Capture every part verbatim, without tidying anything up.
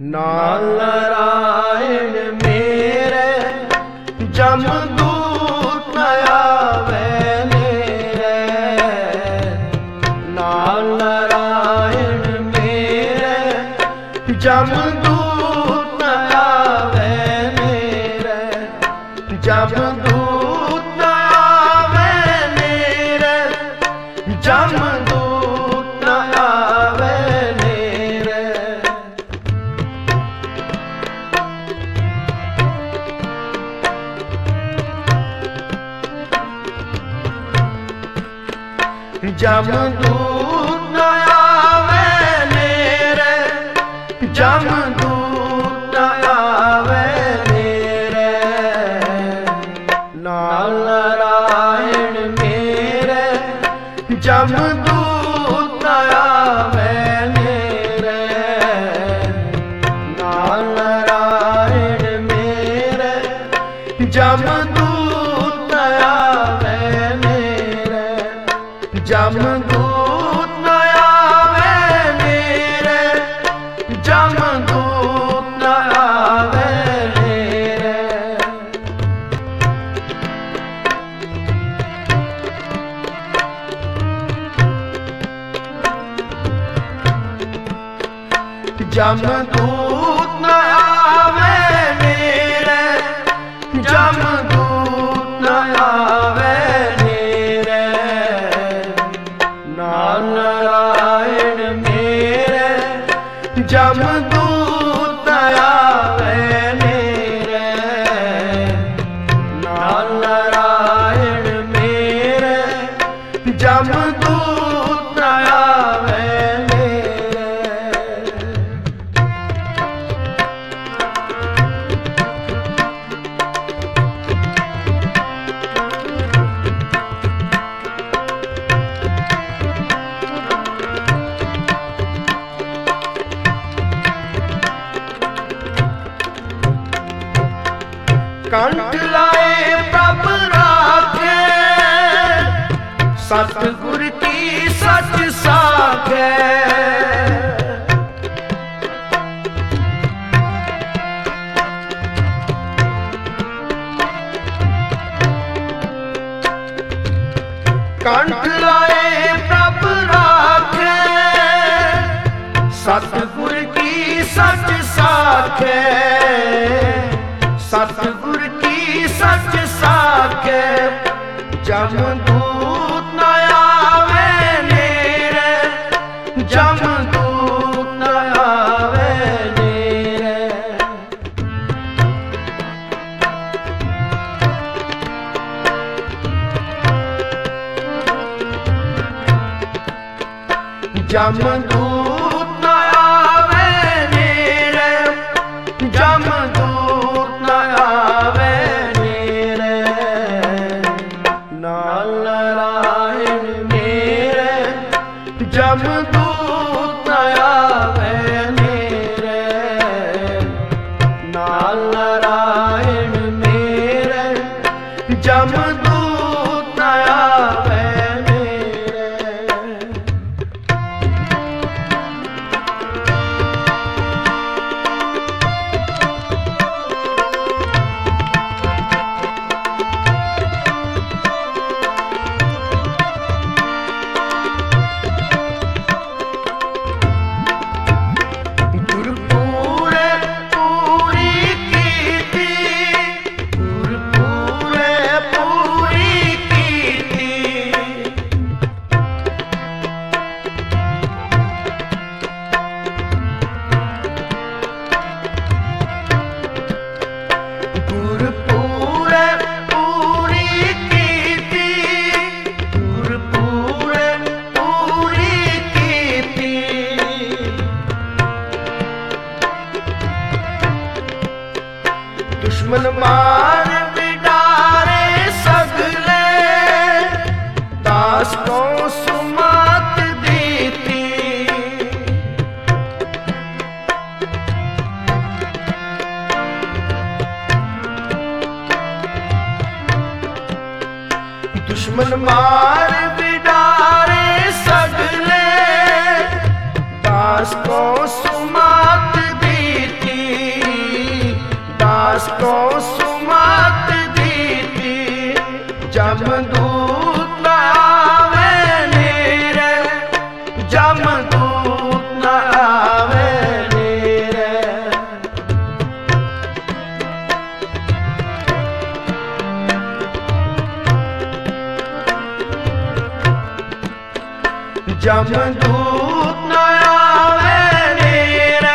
नाल नारायण मेरे जमदूत न आवे नेरे। नाल नारायण मेरे जमदूत न आवे नेरे। जमदूत न आवे नेरे। जमदूत न आवे नेरे। जमदूत न आवे नेरे। जमदूत न आवे नेरे। नाल नारायण मेरे जमदूत न आवे नेरे। नाल नारायण मेरे जमदूत न आवे नेरे। जमदूत न आवे नेरे। जमदूत न आवे नेरे। जमदूत न आवे नेरे। जमदूत न आवे नेरे। नाल नारायण मेरे जमदूत न आवे नेरे। नाल नारायण मेरे जमदूत न आवे नेरे। कंठ लाए प्रभ राखे। सतगुर की सच साखे। कंठ लाए प्रभ राखे। सतगुर की सच साखे। सतगुर की सच साखे। जमदूत न आवे नेरे। जमदूत न आवे नेरे। जमदूत न आवे नेरे। जमदूत न आवे नेरे। नाल नारायण मेरे जमदूत न आवे नेरे। नाल नारायण मेरे जमदूत न आवे नेरे। दुश्मन मार बिडारे सगले। दास को सुमात देती। दुश्मन मार बिडारे सगले। दास को सुमात देती। दास को सुमत दीती जमदूत न आवे नेरे, जमदूत न आवे नेरे। जमदूत न आवे नेरे,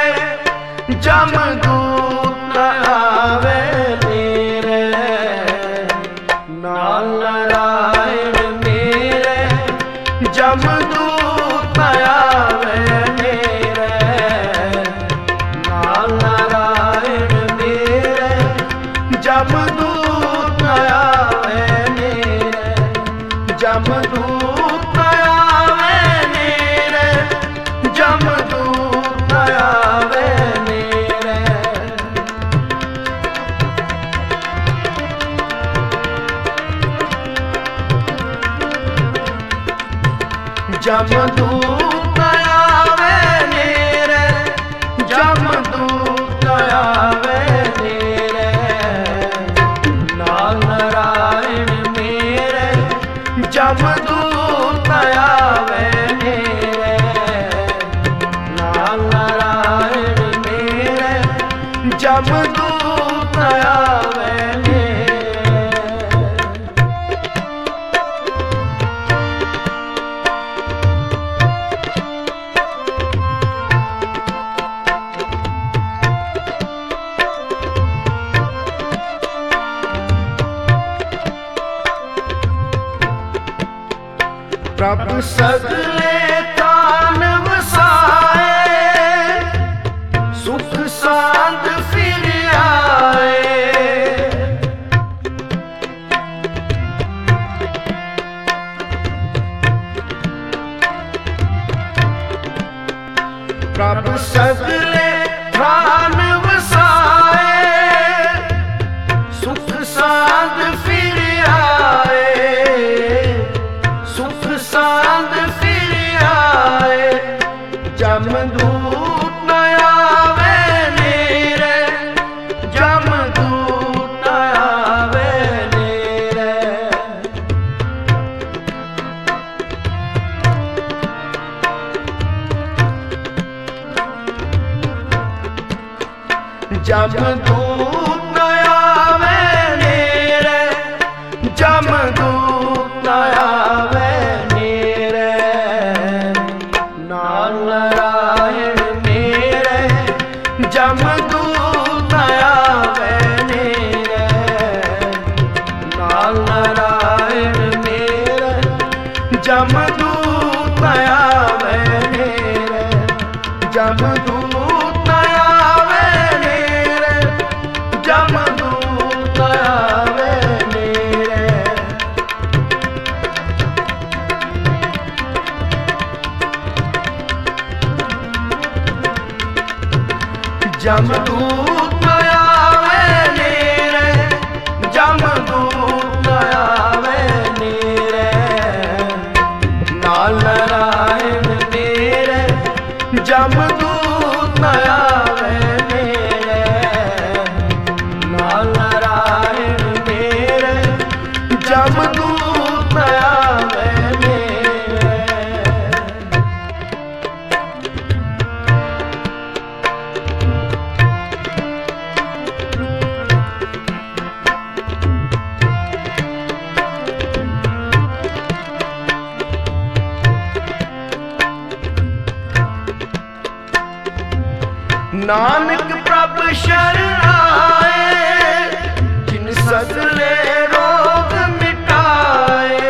जमदूत न आवे नेरे। नाल नारायण मेरे जमदूत न आवे नेरे। नाल नारायण मेरे जमदूत न आवे नेरे, जमदूत न आवे नेरे, जमदूत न आवे नेरे। जमदूत न आवे नेरे, जमदूत न आवे नेरे। नाल नारायण मेरे जमदूत न आवे नेरे। नाल नारायण मेरे जमदूत न आवे नेरे। प्रभु सगले तान वसाए, सुख सांद फिर आए। प्रभु सगले तान वसाए, सुख सांद फिर आए, सुख सांद फिर आए। जमदूत न आवे नेरे, जमदूत न आवे नेरे। जमदूत न आवे नेरे, जमदूत न आवे नेरे। नाल नारायण मेरे जमदूत न आवे नेरे। नाल नारायण मेरे जमदूत न आवे नेरे, जमदूत न आवे नेरे, जमदूत न आवे नेरे। जमदूत न आवे नेरे, जमदूत न आवे नेरे। नाल नारायण मेरे जमदूत न आवे नेरे। नाल नारायण मेरे जमदूत न आवे नेरे। नानक प्रभ शरण आए, जिन सगले रोग मिटाए।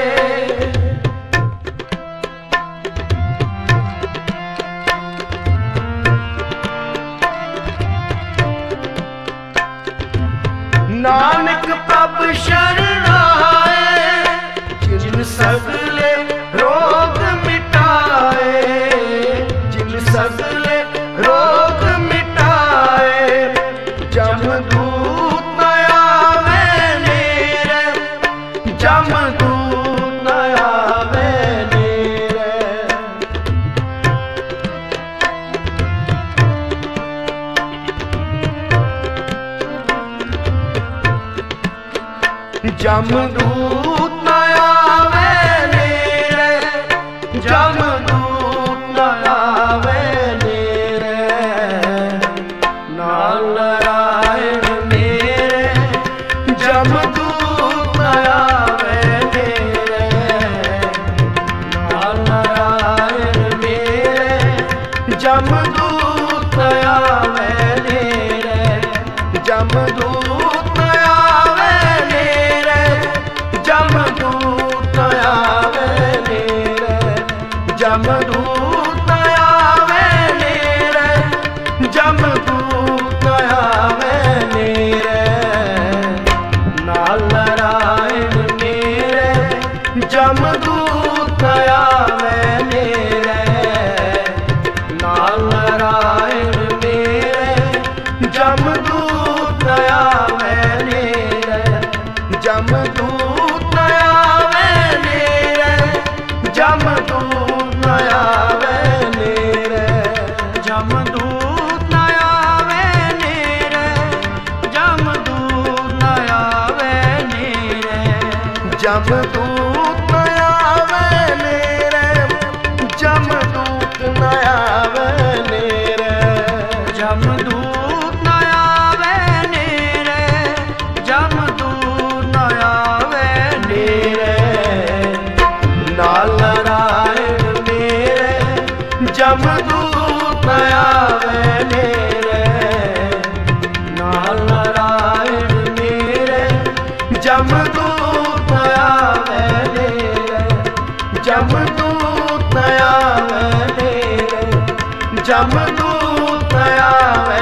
नानक प्रभ शरण आए, जिन सगले रोग मिटाए, जिन सगले रोग मिटाए। जमदूत न आवे नेरे, जमदूत न आवे नेरे। जमदूत न आवे नेरे, जमदूत न आवे नेरे, नारायण मेरे जमदूत न आवे नेरे, नारायण मेरे जमदूत न आवे नेरे, जमदूत न आवे नेरे, जमदूत न आवे नेरे, जमदूत न आवे नेरे, जमदूत न आवे नेरे, नारायण मेरे जमदूत न आवे नेरे, नारायण मेरे जमदूत न आवे नेरे, जमदूत न आवे नेरे, जमदूत न आवे नेरे, जमदूत न आवे नेरे, जमदूत न आवे नेरे, जमदूत न आवे नेरे, जमदूत न आवे नेरे, जमदूत न आवे नेरे, जमदूत न आवे नेरे, नारायण मेरे जमदूत न आवे नेरे, नारायण मेरे जमदूत न आवे नेरे, जमदूत न आवे नेरे, जमदूत न आवे